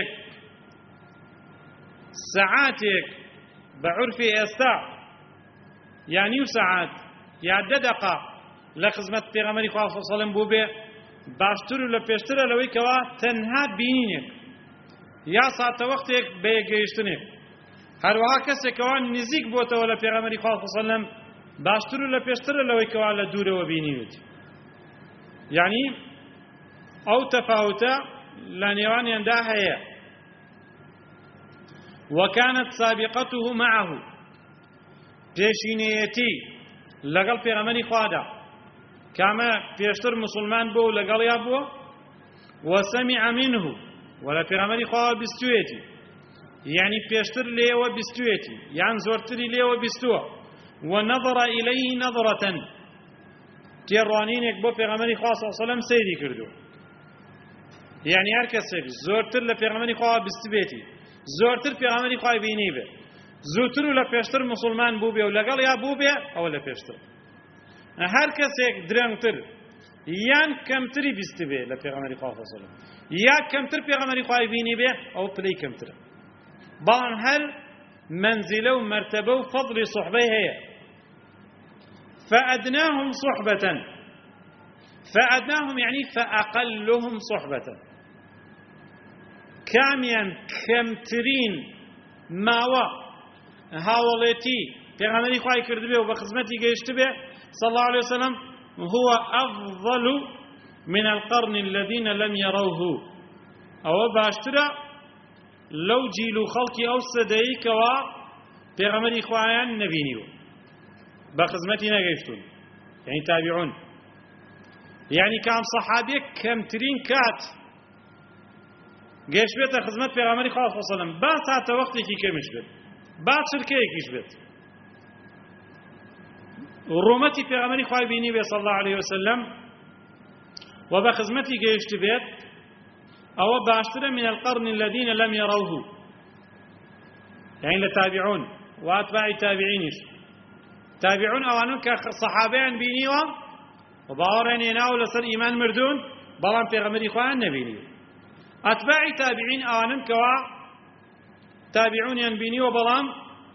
ساعاتك بعرف استا يعني ساعات يا دقيقة لخدمة پیغمبر خدا صلی الله علیه و سلم بو به باشتر لو پیشتر لوی کوا تنها بینینک یا ساعت وقتك به گیشتنه هر وها کسی که نزدیک بوده ولی پیغمبر خدا صلی الله علیه و سلم باشتر لو پیشتر لوی کوا لدور و بینید يعني او تفاوتا لنيوان ينداها وكانت سابقته معه بيشينيتي لقل پیغمبر خدا كما پیشتر مسلمان بو لقل يابو وسمع منه ولا پیغمبر خدا بستويتي يعني پیشتر ليه وبستويتي يعني زورتري ليه وبستوه ونظر إليه نظرة تيرانينك بو پیغمبر خدا صلى الله عليه وسلم سيدي كردو يعني هر کسیک زورتر لپیغمبر خدا بستويتي زورتر پیغمبر خدا بینی به زوتر ولا پیشتر مسلمان بو به لقل یا بو به او لا پیشتر هر کسیک درنگتر یان کمتری بیست به لپیغمبر خدا صلی الله علیه و سلم یا کمتر پیغمبر خدا بینی به او پلی کمتر بان هر منزله و مرتبه و فضل صحبه هي فأدناهم صحبة فأدناهم يعني فأقلهم صحبة كاميان كمترين ماوا هاولتي پیغمبر خواهی کرده به و به خدمتی گشته به صلى الله عليه وسلم هو أفضل من القرن الذين لم يروه أو باشترا لو جيلو خلقي أو صدعي كوا پیغمبر خواهیان نبینیو به خدمتی نگشتون يعني تابعون يعني كام صحابي كمترين كات گەشت بێتە خزمەت پێغەمبەری خوا صلی الله علیه و سلم با ساتە وەختێکی کەمیش بێت با چرکەیەکیش بێت ڕوومەتی پێغەمبەری خوای بینی بێ صلی الله علیه و سلم و بە خزمەتی گەیشت بێت ئەوە باشترە من القرن الذين لم يروه يعني لتابعون واتباع تابعينش تابعون ئەوانن کە سەحابەیان بینیوە و باوەڕیان هێناوە لەسەر ئیمان مردوون بەڵام پێغەمبەری خوایان نەبینیوە أتباع تابعين آنن كوا تابعون ينبيني وبلام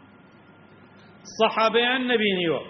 صحابيان نبيني و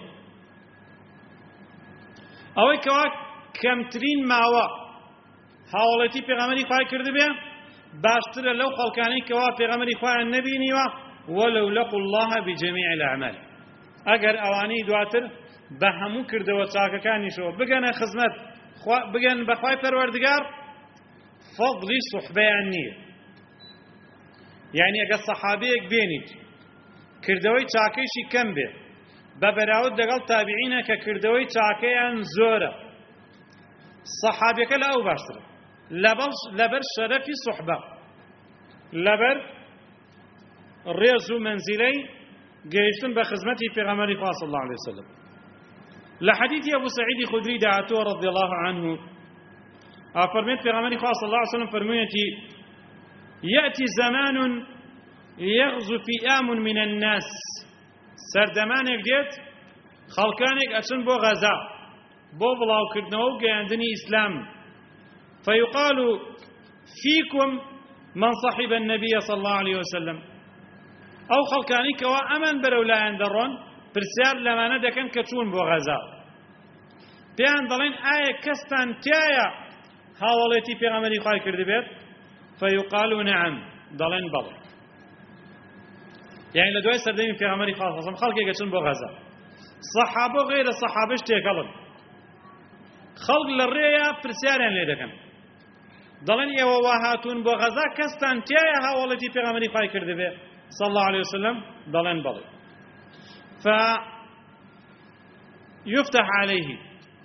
أوي كوا كمترين ماوا حاولتي پیغمبري خواهي کرده بيه باشتر لو خلقاني كوا پیغمبري خواهي نبيني و ولو لقوا الله بجميع الأعمال أجر أواني دواتر بهمو کرده و چاککانی شو بگن خدمت بگن بخواهي پروردگار فضل صحبه عنية يعني اگر صحابيك بينيت كردوي چاكيشي كم به ببراود دقل تابعين كردوي چاكيان زورة صحابيك لا او باشتر لبر شرفي صحبه لبر ريزو منزلي جيشتن بخزمتي في غمري صلى الله عليه وسلم لحديث ابو سعيد خدري دعته رضي الله عنه أفرميت في غمري صلى الله عليه وسلم فرميتي يأتي زمان يغزو فئام من الناس سردمانك ديت خلقانك أشن بو غزا بو بلاو كردنوك عندني إسلام فيقال فيكم من صحب النبي صلى الله عليه وسلم أو خلقانك وأمن برولا عندرون برسال لما ندكن كتون بو غزا بيان ضلين آية كستان تايا هاولتي پیغمبری خواهی کرده بید فیقالو نعم دلن بل يعني لدوای سردمین پیغمبری خواهی خواهی خلقی گچن بو غزا صحابه غیر صحابش تیکلن خلق لریا پرسیارن لیدکن دلن ایو واهاتون بو غزا کستان تیای هاولتي پیغمبری خواهی کرده بید صلى الله عليه وسلم دلن بل ف يفتح عليه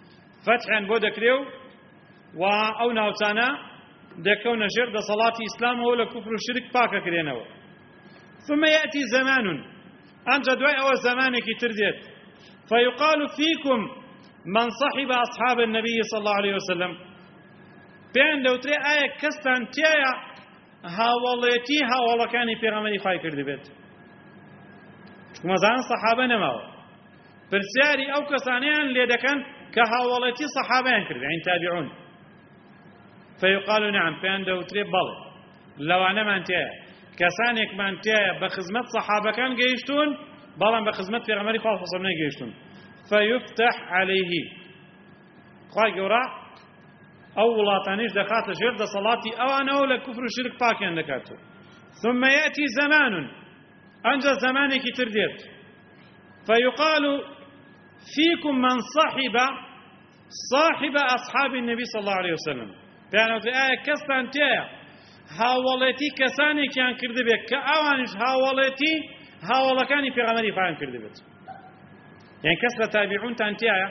فتحیان بۆ دەکرێ و ئەو ناوچانە دەکەونە ژێر دەسەڵاتی ئیسلامەوە لە کوفر و شرک پاکەکرێنەوە. ثم يأتي زمان أنجا دواء أو زمانك ترديت فيقال فيكم من صحب أصحاب النبي صلى الله عليه وسلم بين لو تري آية كستان تيايا هاوليتي هاولا كاني في غمري خواهي كردي بيت كما زان صحابة نماو برسياري أو كسانيان ليدكان كهاوليتي صحابان كردي يعني تابعون فيقال نعم بين لو تري بل لو أنا ما انتيايا كسانك ما انتيايا بخزمت صحابة كان جيشتون بلان بخزمت في غمري خواهي فصلنا جيشتون فيفتح عليه خواهي قورا أو وڵاتانیش دەخاتە ژێر دەسەڵاتی ئەوانەوە لە کوفر و شرک پاکیان دەکاتەوە. ثم يأتي زمان ئەنجا زمانێکی تر دێت فيقال فيكم من صحب صاحب أصحاب النبي صلى الله عليه وسلم پێیانەوترێ ئایا کەستان تێیە هاوڵێتی کەسانێکیان کردبێت کە ئەوانیش هاوڵێتی هاوڵەکانی پێغەمبەری خۆیان کردبێت. یعنی کەس لە تابعونتان تێیە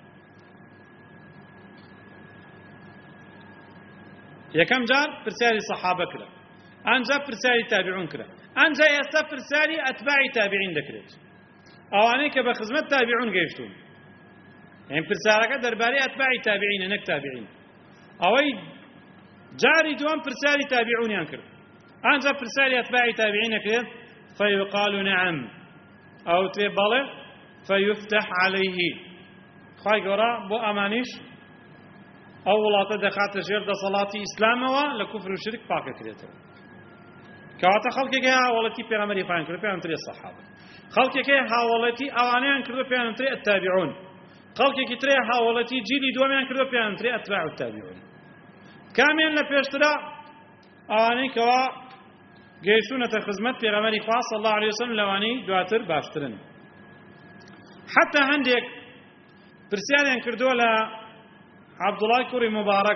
یەکەم جار پرسیاری سەحابە کرا، ئەنجا پرسیاری تابعون کرا، ئەنجا ئێستا پرسیاری ئەتباعی تابعین دەکرێت، ئەوانەی کە بە خزمەت تابعون گەیشتون. یعنی پرسیارەکە دەربارەی ئەتباعی تابعینە نەک تابعین. ئەوەی جاری دووەم پرسیاری تابعونیان کرد، ئەنجا پرسیاری ئەتباعی تابعین دەکرێت فيقال نعم ئەو تێ بەڵێ فيفتح عليه خوای گەورە بۆ ئەمانیش ئەو وڵاتە دەخاتە ژێر دەسەڵاتی ئیسلامەوە لە کوفر و شرک پاکەکرێتەوە. کەواتە خەڵکێکی هاوڵەتی پێغەمبەری خۆیان کردو پێیان وترێ سەحابە، خەڵکێکی هاوڵەتی ئەوانەیان کردو پێیان وترێ ئەتابعون، خەڵکێکی ترێ هاوڵەتی جیلی دووەمیان کردو پێیان وترێ ئەتباع التابعون. کامیان لە پێشترا ئەوانەی کەوا گەیشتونەتە خزمەت پێغەمبەری خوا صلی الله علیه وسلم لەوانەی دواتر باشترن. حتا هەندێک پرسیاریان کردووە لە عبد الله كوري مبارك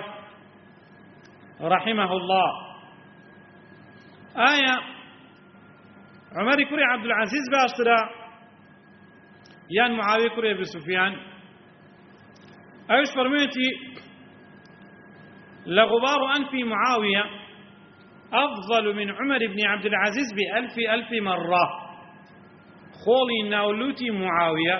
رحمه الله آية عمر كوري عبد العزيز باشترا يان معاوية كوري أبي سفيان أيش فرميتي لغبار أنف معاوية أفضل من عمر بن عبد العزيز بألف ألف مرة خولي ناولوتي معاوية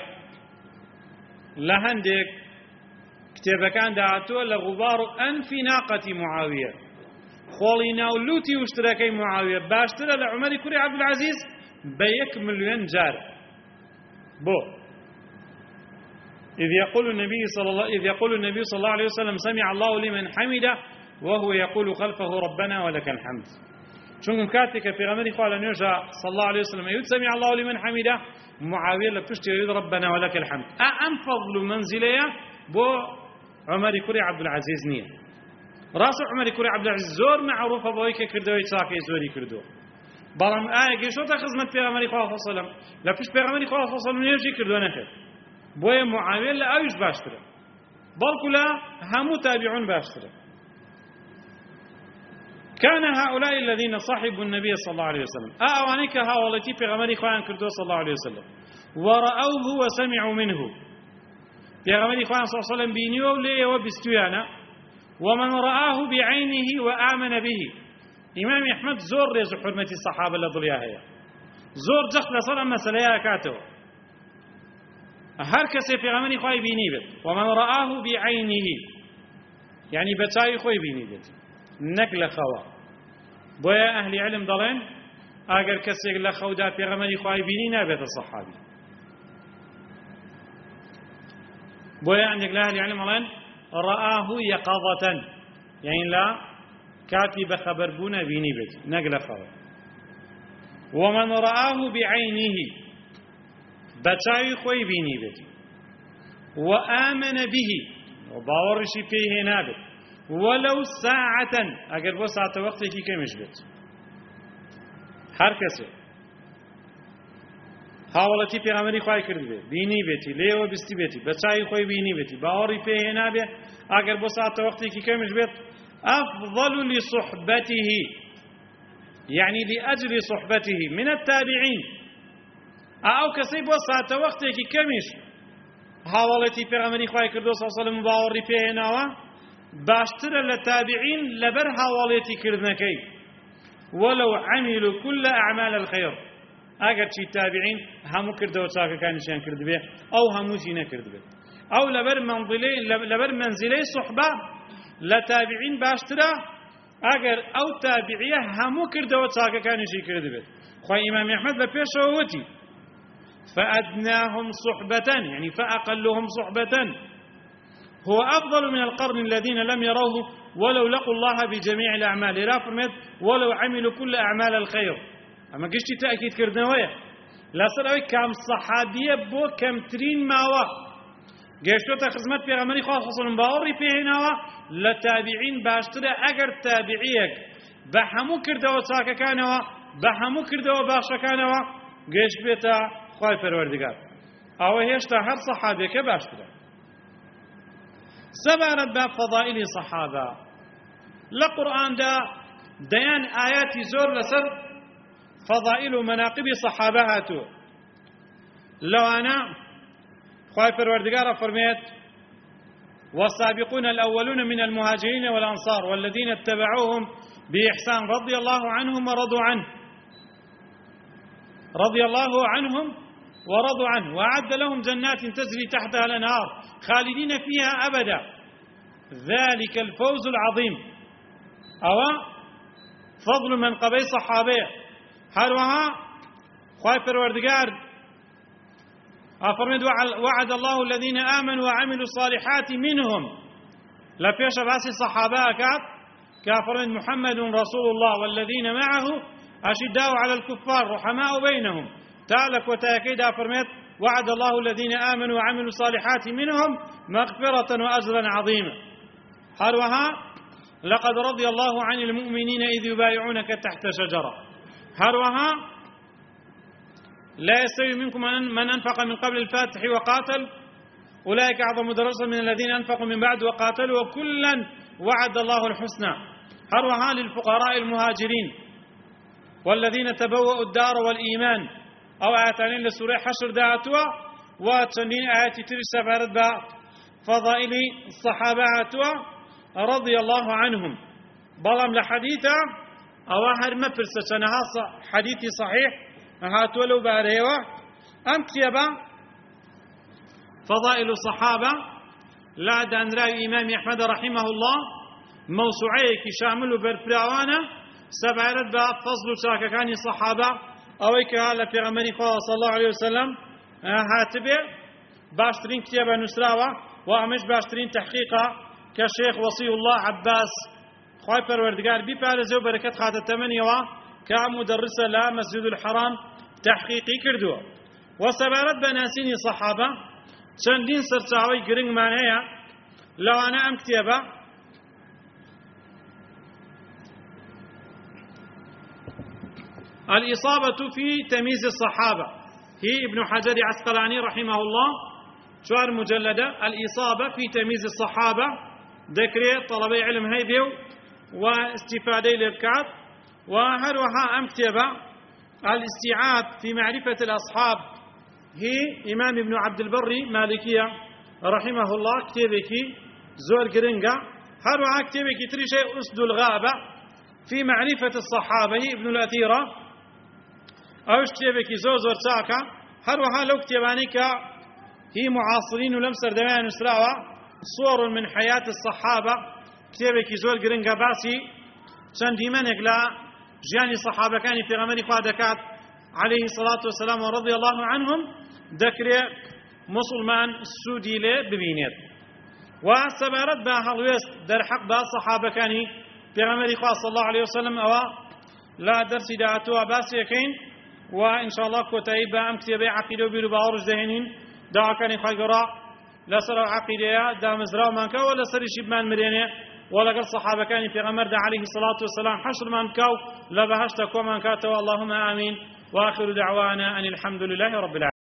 لهندك كتابكان دعاتوه لغبار أنف ناقة معاوية خولي ناولوتي واشتراكي معاوية باشترى لعمر كوري عبد العزيز بيك مليون جار بو إذ يقول النبي صلى الله إذ يقول النبي صلى الله عليه وسلم سمع الله لمن حمده وهو يقول خلفه ربنا ولك الحمد. شنو كاتك في غمر قال نيوجا صلى الله عليه وسلم يقول سمع الله لمن حمده معاوية لبشتي يقول ربنا ولك الحمد. أم فضل منزلية بو عمر كوري عبد العزيز نية راس عمر كوري عبد العزيز زور معروف بويك كردوي ساكي زوري كردو بلام آية شو تخزمت في عمر خواه فصلم لا فيش في عمر خواه فصلم يجي كردو نخير بويا معاوية لا أويش باشتره بلكو لا همو تابعون باشتره. كان هؤلاء الذين صحبوا النبي صلى الله عليه وسلم أوانيك هؤلاء في عمر خواه كردو صلى الله عليه وسلم ورأوه وسمعوا منه پیغمبر خوان صلی الله علیه و سلم بینیو لیو بستویانا ومن رآه بعينه وآمن به. امام احمد زور ريز حرمة الصحابة لضليا هي زور جخت لصر مسألة كاتو هر کسی پیغمبر خوای بینی بد ومن رآه بعينه يعني بچای خوای بینی بد نقل خوا بويا اهل علم ضلين اگر کسی لخودا پیغمبر خوای بینی نبد الصحابي بويا عندك لا يعلم الله رآه يقظة يعني لا كاتب خبر بونا بيني بيت نقل خبر. ومن رآه بعينه بتاعي خوي بيني بيت وآمن به وباورشي فيه نابت ولو ساعة أقل بو ساعة وقتك كمش بيت هركسه هاوڵەتی پێغەمبەری خوای کردبێ بینی بێتی لێوە بستی بێتی بەچای خۆی بینی بێتی باوەڕی پێ هێنابێ ئەگەر بۆ ساتە وەختێکی کەمش بێت أفضل لصحبته يعني لأجل صحبته من التابعين أو كسي بو ساتە وەختێکی کەمیش هاوڵێتی پێغەمبەری خوای کردو صلی الله علیه و سلم باوەڕی پێهێناوە باشترە لە تابعین لەبەر هاوڵێتی کردنەکەی ولو عملوا كل أعمال الخير ئەگەر چی تابعین هەموو کردەوە چاکەکانیشیان کردبێ ئەو هەمووی نەکردبێت ئەو لەبەر منزلەی لەبەر منزلەی سوحبە لە تابعین باشترە ئەگەر ئەو تابعیە هەموو کردەوە چاکەکانیشی کردبێت خوای ئیمامی ئەحمەد بە پێشەوە وتی فأدناهم صحبة يعني فأقلهم صحبة هو أفضل من القرن الذين لم يروه ولو لقوا الله بجميع الأعمال لا فرمت ولو عملوا كل أعمال الخير أما قشتي تأكيد كردنوية لا سرعي كام صحابية بو كم ترين ماوا قشتو تخزمت في غمري خواه خصوصا باوري فيهنوا لتابعين باشترى أجر تابعيك بحمو كردوا ساكا كانوا بحمو كردوا باشا كانوا قش بيتا خواهي پروردگار أو هيشتا هر صحابيك باشترى سبارت باب فضائل صحابة لقرآن دا ديان آيات زور لسر فضائل ومناقب صحابهاتو لو أنا خواهي پروردگار فرميت والسابقون الأولون من المهاجرين والأنصار والذين اتبعوهم بإحسان رضي الله عنهم ورضوا عنه رضي الله عنهم ورضوا عنه وأعد لهم جنات تجري تحتها الأنهار خالدين فيها أبدا ذلك الفوز العظيم أو فضل من قبل صحابه هروها خواهي پروردگار أفرمد وعد الله الذين آمنوا وعملوا الصالحات منهم لا فيش باسي صحابه كات كافرمد محمد رسول الله والذين معه أشداء على الكفار رحماء بينهم تالك وتأكيد أفرمد وعد الله الذين آمنوا وعملوا الصالحات منهم مغفرة وأجرا عظيما هروها لقد رضي الله عن المؤمنين إذ يبايعونك تحت شجرة هروها لا يستوي منكم من أنفق من قبل الفاتح وقاتل أولئك أعظم درجة من الذين أنفقوا من بعد وقاتلوا وكلا وعد الله الحسنى هروها للفقراء المهاجرين والذين تبوأوا الدار والإيمان أو آياتين لسورة حشر دعاتوا وتنين آيات ترش سبارت فضائل الصحابة عاتوا رضي الله عنهم بلام لحديثة أو هر ما فرسشنها حديثي صحيح هاتوا لو باريوة أم كيبا فضائل الصحابة لا دان رأي إمام أحمد رحمه الله موسوعيك شامل برفراوانا سبارت بفضل شاككاني صحابة أويك هلا في غمري صلى الله عليه وسلم هاتبه باشترين كتابة نسراوة وأمش باشترين تحقيقة كشيخ وصي الله عباس خواهي پروردگار بي پارزه و بركت خاطر تمنيوه كمدرسة لا مسجد الحرام تحقيقي كردوه وسبارت بناسيني صحابة چندين سرچاوي گرنگ معناها لو أنا أم كتابة الإصابة في تمييز الصحابة هي ابن حجر عسقلاني رحمه الله شوار مجلدة الإصابة في تمييز الصحابة ذكري طلبي علم هيبيو واستفادة للكعب وهروها أم كتابة الاستيعاب في معرفة الأصحاب هي إمام ابن عبد البر مالكية رحمه الله كتابك زور جرينجا هروها كتابك تريشي أسد الغابة في معرفة الصحابة هي ابن الأثيرة أو كتابك زور زور ساكا هروها لو كتابانك هي معاصرين ولم سردمان نسراوة صور من حياة الصحابة كتابك زور جرينجا باسي شندي منك لا جاني صحابة كان في غمري قادكات عليه الصلاة والسلام ورضي الله عنهم ذكر مسلمان السودي له ببينات وسبارت بها الوست در حق با صحابة كان في غمري صلى الله عليه وسلم أو لا درس دعاتوا باسي كين وإن شاء الله كتائب أم كتابي عقيدة وبيرو باورج ذهنين دعا كان خيقراء لا سر عقيدة دا مزراو مانكا ولا سر شبمان مرينة ولا قال صحابة كان في غمر عليه الصلاة والسلام حشر مانكاو لا بهشتك ومانكاتوا اللهم آمين وآخر دعوانا أن الحمد لله رب العالمين.